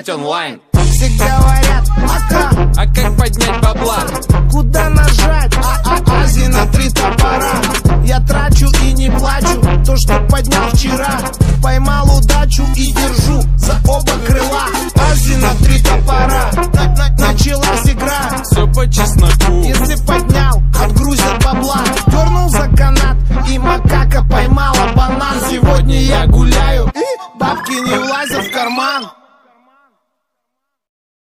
быть онлайн. Все говорят, пока, а как поднять бабла? Куда нажать?